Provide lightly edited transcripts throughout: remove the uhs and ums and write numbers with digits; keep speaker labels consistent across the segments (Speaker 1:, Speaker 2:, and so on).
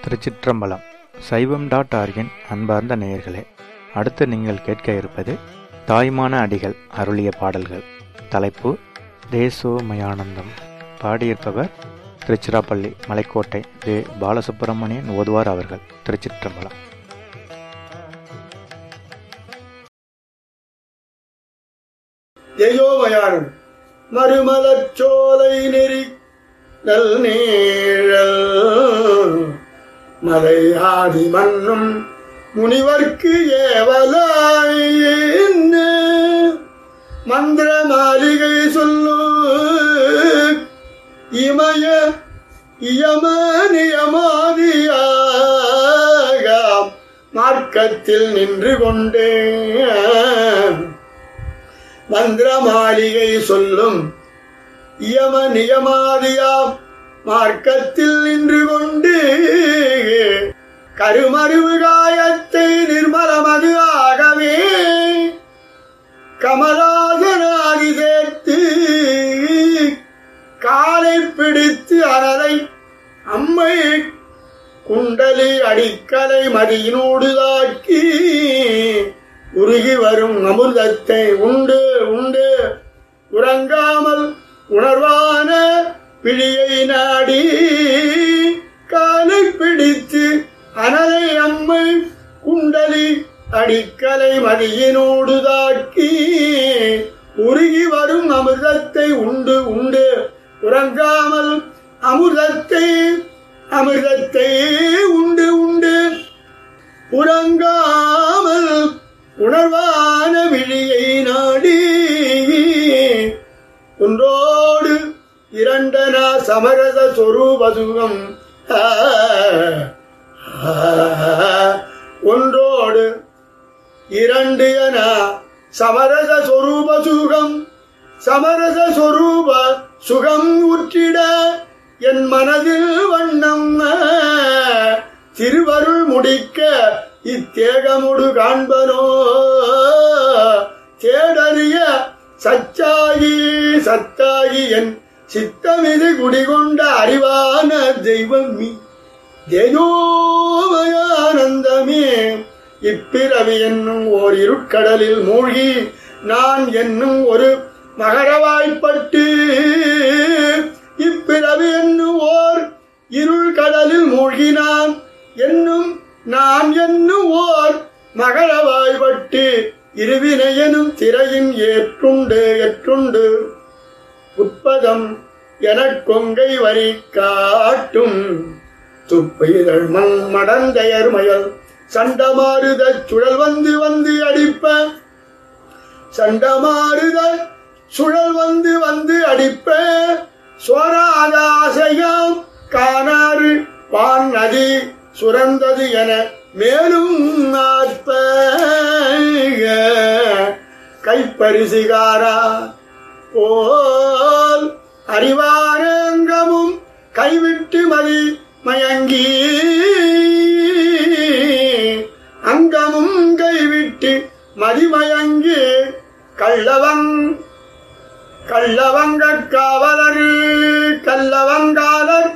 Speaker 1: திருச்சிற்றம்பலம். சைவம்.org-இன் அன்பார்ந்த நேயர்களே, அடுத்து நீங்கள் கேட்க இருப்பது தாய்மான அடிகள் அருளிய பாடல்கள். தலைப்பு தேசோமயானந்தம். பாடியிருப்பவர் திருச்சிராப்பள்ளி மலைக்கோட்டை வே. பாலசுப்பிரமணியன் ஓதுவார் அவர்கள். திருச்சிற்றம்பலம்.
Speaker 2: தேயோமயானம். மறுமலச்சோலை நெறி நல் நீழல் மலையாதி மன்னும் முனிவர்க்கு ஏவலாய் மந்திர மாளிகை சொல்லு இமய இயம நியமாதியாக மார்க்கத்தில் நின்று கொண்டே மந்திர மாளிகை சொல்லும் இயம நியமாதியாம் மார்க்கத்தில் நின்று கொண்டு கருமருவு காயத்தை நிர்மலமது ஆகவே கமலாசனாதி சேர்த்து காலை பிடித்து அனலை அம்மை குண்டலி அடிக்கலை மதியினோடு தாக்கி உருகி வரும் அமிர்தத்தை உண்டு உண்டு உறங்காமல் உணர்வான பிழியை நாடி காலை பிடித்து அனலை அம்மை குண்டலி அடிக்கலை மதியினோடு தாக்கி உருகி வரும் அமிர்தத்தை உண்டு உண்டு உறங்காமல் அமிர்தத்தை உண்டு உண்டு உறங்காமல் உணர்வான விழியை நாடி ஒன்றோடு இரண்டன சமரச சொரூபசுகம் ஒன்றோடு இரண்டு என சமரச சொரூப சுகம் சமரச சொரூப சுகம் உற்றிட என் மனதில் வண்ணம் திருவருள் முடிக்க இத்தேகமுடு காண்பனோ தேடறிய சத்தாகி என் சித்தமிது குடிகொண்ட அறிவான தெய்வம் மீ தேயோமயானந்தமே. இப்பிறவி என்னும் ஓர் இருட்கடலில் மூழ்கி நான் என்னும் ஒரு மகரவாய்ப்பட்டு இப்பிறவி என்னும் ஓர் இருள் கடலில் மூழ்கினான் நான் என்னும் ஓர் மகரவாய்ப்பட்டு இருவினையனும் திரையின் எற்றுண்டு உட்பதம் எனக்கொங்கை வரி காட்டும் துப்பைதழ் மண் மடந்தையர் மயல் சண்டமாறுத சுழல் வந்து அடிப்ப சண்டமாறுதல் சுழல் வந்து அடிப்ப சோராதாசையாம் காணாறு பான் நதி சுரந்தது என மேலும் நாற்ப கைப்பரிசிகாரா போல் அறிவாரங்கமும் கைவிட்டு மயங்கி அங்கமும் கைவிட்டு மதிமயங்கி கள்ளவங்காலர்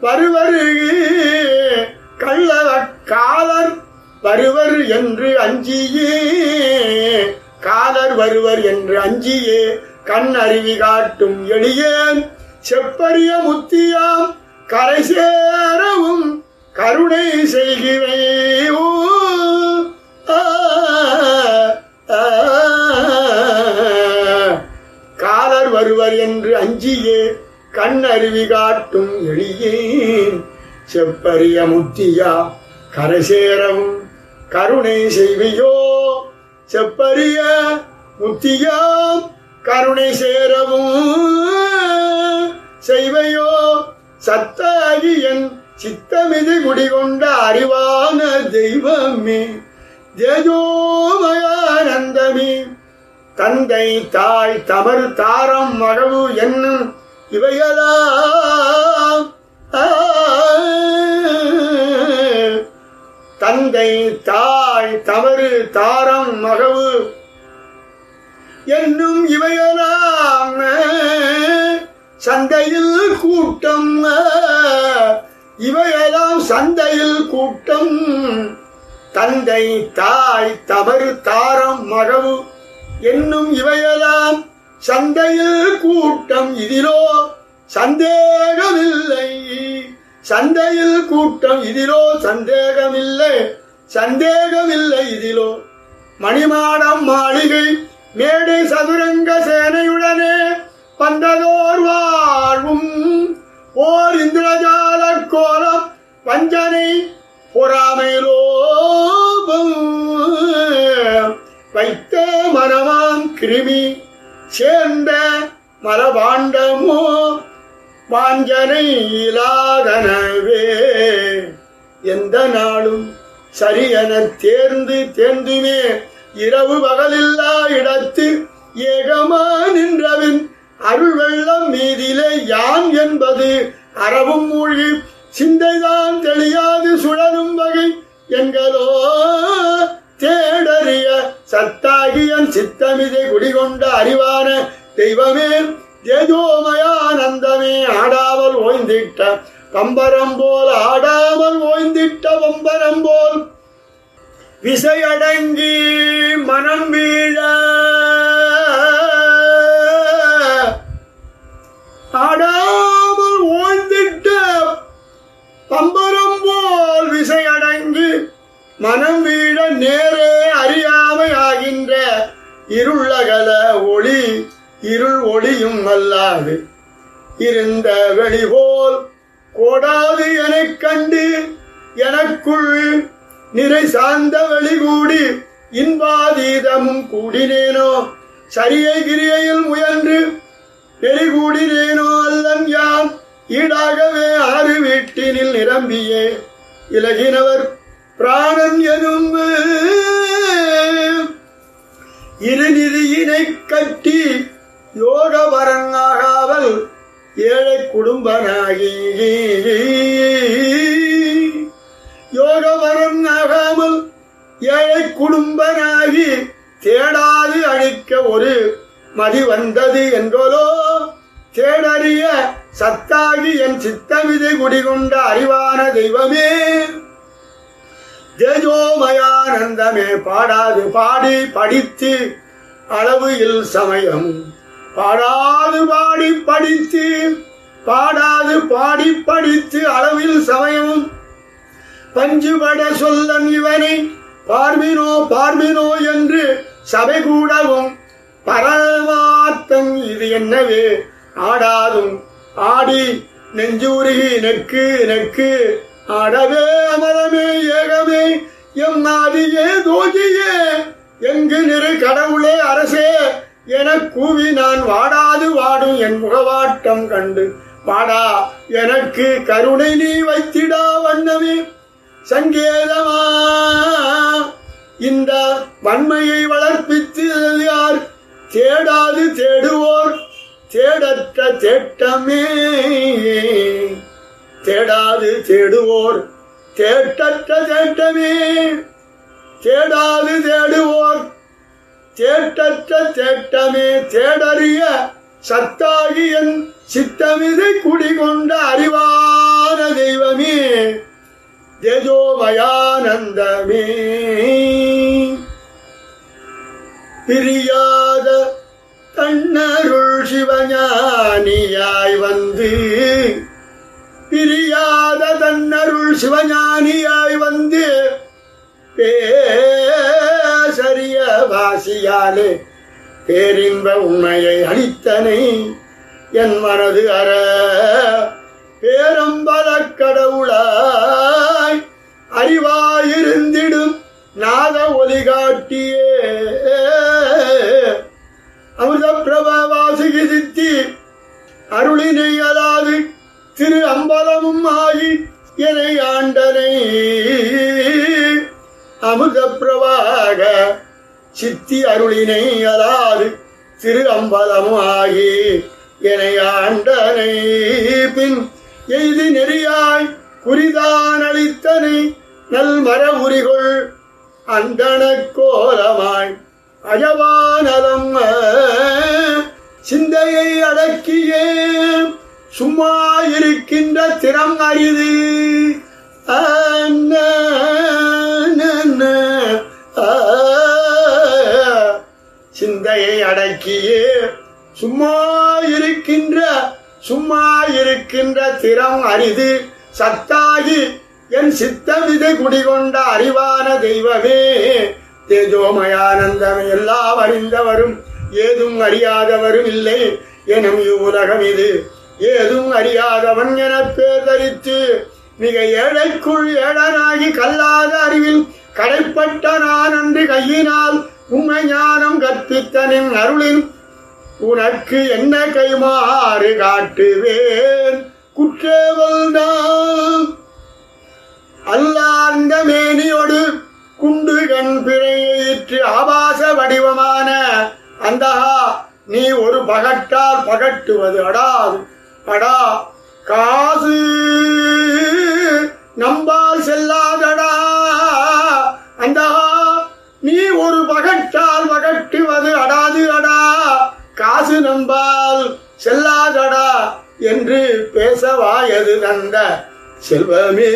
Speaker 2: வருவர் என்று அஞ்சியே காலர் வருவர் என்று அஞ்சியே கண் அருவி காட்டும் எளியேன் செப்பரிய முத்தியாம் கரை சேரவும் கருணை செய்கிறேன் காலர் வருவர் என்று அஞ்சியே கண் அருவி காட்டும் எளியேன் செப்பரிய முத்தியா கரை சேரவும் கருணை செய்வியோ செப்பரிய முத்தியாம் கருணை சேரவும் செய்வையோ சத்தாகி என் சித்தமிது குடிகொண்ட அறிவான தெய்வமே தேஜோமயானந்தமே. தந்தை தாய் தமறு தாரம் மகவு என்னும் இவையெல்லாம் தந்தை தாய் தவறு தாரம் மகவு என்னும் இவையெல்லாம் சந்தையில் கூட்டம் இவையெல்லாம் சந்தையில் கூட்டம் தந்தை தாய் தமறு தாரம் மகவு என்னும் இவையெல்லாம் சந்தையில் கூட்டம் இதிலோ சந்தேகமில்லை. சந்தையில் கூட்டம் இதிலோ சந்தேகமில்லை. சந்தேகமில்லை இதிலோ. மணிமாடம் மாளிகை மேடை சதுரங்க சேனையுடனே வந்ததோர் வாழ்வும் ஓர் இந்திரஜால கோலம் வஞ்சனை பொறாமையிலோபம் வைத்த மனமாம் கிருமி சேர்ந்த மலபாண்டமோ வாஞ்சனை இலாதனவே. எந்த நாளும் சரியென தேர்ந்துமே இரவு பகலில்லா இடத்து ஏகமா நின்றவின் அருள் வெள்ளம் மீதிலே யான் என்பது அறவும் மூழ்கி சிந்தைதான் தெளியாது சுழலும் வகை என்களோ தேடறிய சத்தாகியன் சித்தமிதை குடிகொண்ட அறிவான தெய்வமே தேஜோமயானந்தமே ஆடாமல் ஓய்ந்திட்ட பம்பரம் போல் ஆடாமல் ஓய்ந்திட்ட பம்பரம் போல் விசையடங்கி மனம் வீழ ஆடாமல் ஓய்ந்திட்ட பம்பரம் போல் விசையடங்கி மனம் வீழ நேரே அறியாமை ஆகின்ற இருளகல ஒளி இருள் ஒளியும் அல்லாது இருந்த வெளிபோல் கோடாது எனக் கண்டு எனக்குள் நிறை சார்ந்த வெளிகூடி இன்பாதீதமும் கூடினேனோ சரியை கிரியையில் முயன்று பெருகூடினேனோ அல்லன் யாம் ஈடாகவே ஆறு வீட்டினில் நிரம்பியே இலகினவர் பிராணன் எனும் இருநிதியினை கட்டி யோக வரங்காகாவல் ஏழை குடும்பனாகி யோக வரங்காகாமல் ஏழை குடும்பனாகி தேடாது அழிக்க ஒரு மதி வந்தது என்றோலோ தேடறிய சத்தாகி என் சித்தமிதை குடிகொண்ட அறிவான தெய்வமே தேஜோமயானந்தமே பாடாது பாடி படித்து அளவு இல் சமயம் பாடாது பாடி படித்து பாடாது பாடி படித்து அளவில் சமயம் பஞ்சுபட சொல்லன் இவனை பார்மினோ பார்மினோ என்று சபை கூடவும் பரமார்த்தம் இது என்னவே ஆடாதும் ஆடி நெஞ்சூருகி நெக்கு நெக்கு ஆடவே அமரமே ஏகமே எம் ஆதியே தோஜியே எங்கு நிறை கடவுளே அரசே என கூவி நான் வாடாது வாடும் என் முகவாட்டம் கண்டு வாடா எனக்கு கருணை நீ வைத்திடா வண்ணமே சங்கேதமா இந்த வன்மையை வளர்ப்பித்து யார் தேடாது தேடுவோர் தேடற்ற தேட்டமே தேடாது தேடுவோர் தேட்டற்ற தேட்டமே தேடாது தேடுவோர் தேட்டற்ற தேட்டமே தேடறிய சத்தாகி என் சித்தமிதை குடிகொண்ட அறிவான தெய்வமே தேஜோமயானந்தமே பிரியாத தன்னருள் சிவஞானியாய் வந்து பிரியாத தன்னருள் சிவஞானியாய் வந்து பேசரிய வாசியாலே பேரின்ப உண்மையை அளித்தனை என் மனது அற பேரம்பல கடவுளாய் அறிவாயிருந்திடும் நாத ஒலி காட்டியே அமிர்த பிரபாவாசிகி சித்தி அருளினை அலாது திரு அம்பலமும் ஆகி என்னை ஆண்டனை அமிர்த பிரபாக சித்தி அருளினை அலாது திரு அம்பலமும் ஆகி என்னை ஆண்டனை பின் எய்து நெறியாய் குறிதான் அளித்தனை நல் மர உரிகொள் அந்தன கோலமாய் அஜவானலம் சிந்தையை அடக்கியே சும்மா இருக்கின்ற திறம் அரிது. சிந்தையை அடக்கியே சும்மா இருக்கின்ற திறம் அரிது. சத்தாகி என் சித்தமிதை குடிகொண்ட அறிவான தெய்வமே தேஜோமயானந்தமே. எல்லாம் அறிந்தவரும் ஏதும் அறியாதவரும் இல்லை எனும் இவ்வுலகம் இது. ஏதும் அறியாதவன் என பேர் தரித்து மிக ஏழைக்குள் ஏழனாகி கல்லாத அறிவில் கடைப்பட்ட நான் அன்று கையினால் உண்மை ஞானம் கற்பித்தனின் அருளின் உனக்கு என்ன கைமாறு காட்டுவேன். குற்றேவல் நான் அல்லார்ந்த மேனியோடு குண்டு கண் பிறையிற்று ஆபாச வடிவமான அந்தகா நீ ஒரு பகட்டால் பகட்டுவது அடாது. அடா காசு நம்பால் செல்லாதடா. அந்தகா நீ ஒரு பகட்டால் பகட்டுவது அடாது. அடா காசு நம்பால் செல்லாதடா என்று பேசவாயது தந்த செல்வமே.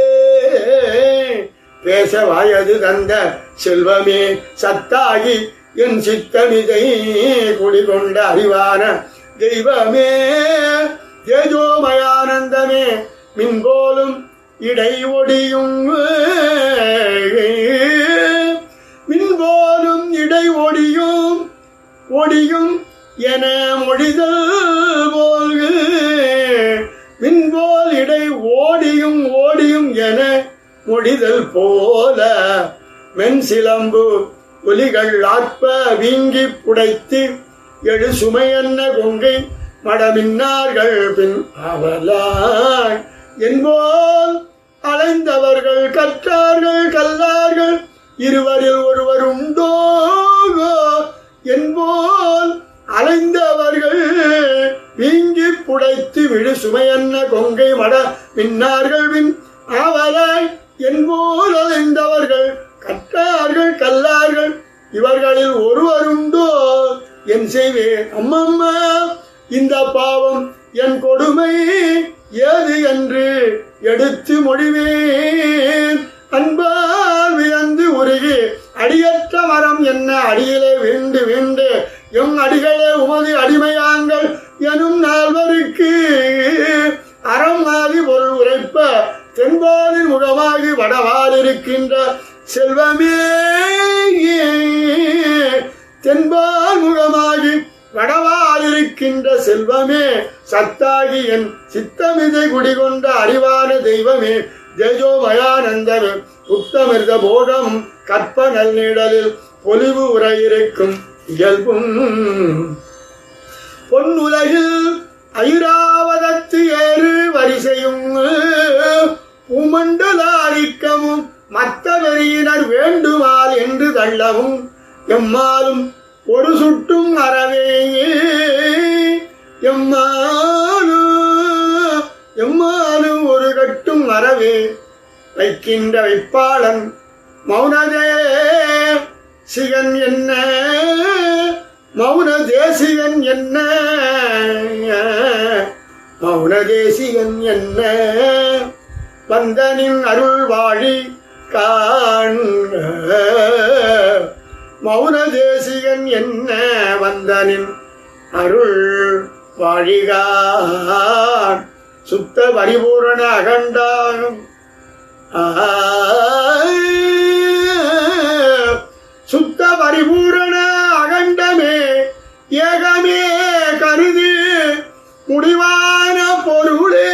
Speaker 2: பேசவாயது தந்த செல்வமே சத்தாகி என் சித்தமிதை குடிகொண்ட அறிவான தெய்வமே தேஜோமயானந்தமே. மின்போலும் இடை ஒடியும் மின்போலும் இடை ஒடியும் என மொழிதல் போல். மின்போல் இடை ஓடியும் என மொழிதல் போல மென் சிலம்பு ஒலிகள் ஆற்ப வீங்கி புடைத்து எழு சுமையன்ன கொங்கை மடமின்னார்கள் பின் அவலாய். என்போல் அலைந்தவர்கள் கற்றார்கள் கல்லார்கள் இருவரில் ஒருவர் உண்டோ. என்போல் அலைந்தவர்கள் வீங்கி புடைத்து விழு சுமையன்ன கொங்கை மட மின்னார்கள் பின் அவலாய். என்போல் அலைந்தவர்கள் கற்றார்கள் கல்லார்கள் இவர்களில் ஒருவருண்டோ. என் செய்வேன் அம்மம்மா இந்த பாவம் என் கொடுமை ஏது என்று எடுத்து மொழிவேன். அன்பால் வியந்து உருகி அடியற்ற மரம் என்ன அடியிலே வீண்டு எம் அடிகளே உமது அடிமையாங்கள் எனும் நால்வருக்கு அறம் ஆதி பொருள் உரைப்ப தென்பாலின் முகமாகி வடவால் இருக்கின்ற செல்வமே. தென்பால் முகமாகி வடவால் இருக்கின்ற செல்வமே சத்தாகி என் சித்தமிதை குடிகொண்ட அறிவான தெய்வமே தேஜோமயானந்தமே. உத்தமிர்த போகம் கற்ப நல்நிழலில் பொலிவு உரையிருக்கும் இயல்பும் பொன்னுலகில் ஐராவதத்து ஏறு வரிசையும் பூமண்டலாரிக்கமும் மத்த வெறியினர் வேண்டுமால் என்று தள்ளவும் எம்மாலும் ஒரு சுட்டும் அறவே. எம்மாலும் ஒரு கட்டும் அறவே வைக்கின்ற வைப்பாளன் மௌனதே சிகன் என்ன மௌனதேசிகன் என்ன மௌனதேசிகன் என்ன வந்தனின் அருள் வாழி காண்க. மௌனதேசிகன் என்ன வந்தனின் அருள் வாழிகான் சுத்த பரிபூரண அகண்டாகும். சுத்த பரிபூரண அகண்டமே ஏகமே கருதி முடிவான பொருளே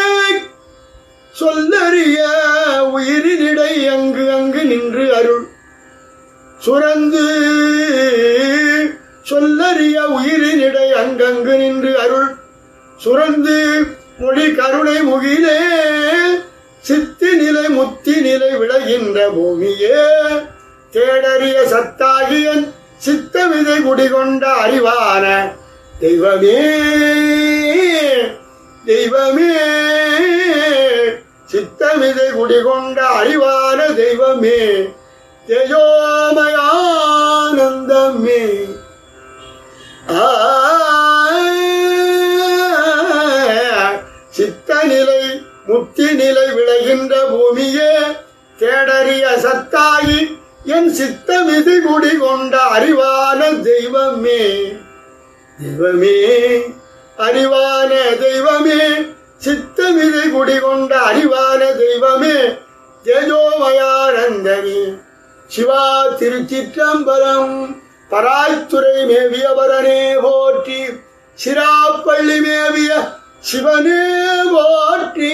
Speaker 2: சொல்லறிய உயிரினிடை அங்கு அங்கு நின்று அருள் சுரந்து. சொல்லறிய உயிரினிடை அங்கங்கு நின்று அருள் சுரந்து மொழி கருணை முகிலே சித்தி நிலை முத்தி நிலை விளைகின்ற பூமியே தேடறிய சத்தாகியன் சித்தமிதை குடிகொண்ட அறிவான தெய்வமே. தெய்வமே சித்தமிதை குடிகொண்ட அறிவான தெய்வமே தேஜோமயானந்தமே. முத்தி நிலை விளைகின்ற பூமியே தேடறிய சத்தாகி என் சித்தமிது குடி கொண்ட அறிவான தெய்வமே தெய்வமே அறிவான தெய்வமே சித்தமிது குடி கொண்ட அறிவான தெய்வமே தேஜோமயானந்தமே சிவா திருச்சிற்றம்பலம் பராய்த்துறை மேவியவரனே போற்றி சிராப்பள்ளி மேவிய சிவனே போற்றி.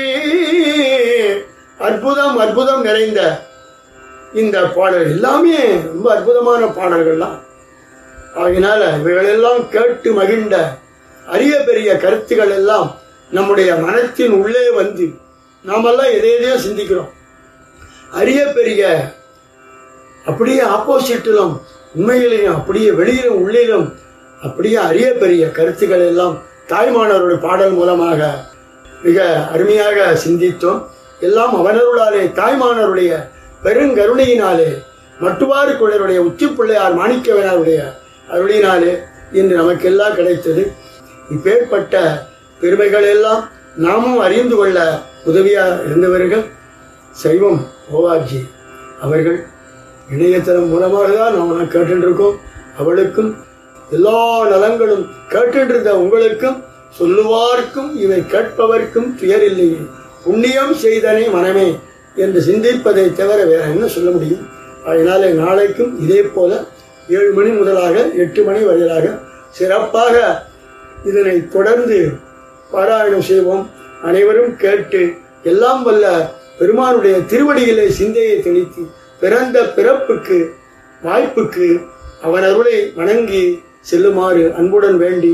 Speaker 2: அற்புதம் அற்புதம் நிறைந்த இந்த பாடல் எல்லாமே ரொம்ப அற்புதமான பாடல்கள்லாம். ஆகினால இவைகளெல்லாம் கேட்டு மகிழ்ந்த அரிய பெரிய கருத்துக்கள் எல்லாம் நம்முடைய மனத்தின் உள்ளே வந்து நாமெல்லாம் எதையோ சிந்திக்கிறோம். அரிய பெரிய அப்படியே ஆப்போசிட்டிலும் உண்மையிலையும் அப்படியே வெளியிலும் உள்ளிலும் அப்படியே அரிய பெரிய கருத்துக்கள் எல்லாம் தாய்மானவருடைய பாடல் மூலமாக மிக அருமையாக சிந்தித்தோம். எல்லாம் அவனருளாலே தாய்மானவருடைய பெருங்கருணையினாலே மட்டுவாறு குழந்தையுடைய உச்சி பிள்ளையார் மாணிக்கவனாருடைய அருளினாலே இன்று நமக்கெல்லாம் கிடைத்தது. இப்பேற்பட்ட பெருமைகள் எல்லாம் நாமும் அறிந்து கொள்ள உதவியாக இருந்தவர்கள் சைவம் ஓவார்ஜி அவர்கள். இணையதளம் மூலமாக தான் நாம் கேட்டுருக்கோம். அவளுக்கும் எல்லா நலங்களும் கேட்டிருந்த உங்களுக்கும் சொல்லுவார்க்கும் இவை கேட்பவர்க்கும் துயரில்லையே புண்ணியம் செய்தனை மனமே என்று சிந்திப்பதை தவிர வேற என்ன சொல்ல முடியும்? அதனால நாளைக்கும் இதே போல 7 மணி முதலாக 8 மணி வரையிலாக சிறப்பாக இதனை தொடர்ந்து பாராயணம் செய்வோம். அனைவரும் கேட்டு எல்லாம் வல்ல பெருமானுடைய திருவடியிலே சிந்தையை தெளித்து பிறந்த பிறப்புக்கு வாய்ப்புக்கு அவன் அருளை வணங்கி செல்லுமாறு அன்புடன் வேண்டி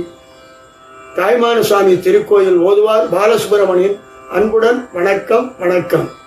Speaker 2: தாய்மான சுவாமி திருக்கோயில் ஓதுவார் பாலசுப்பிரமணியன் அன்புடன் வணக்கம் வணக்கம்.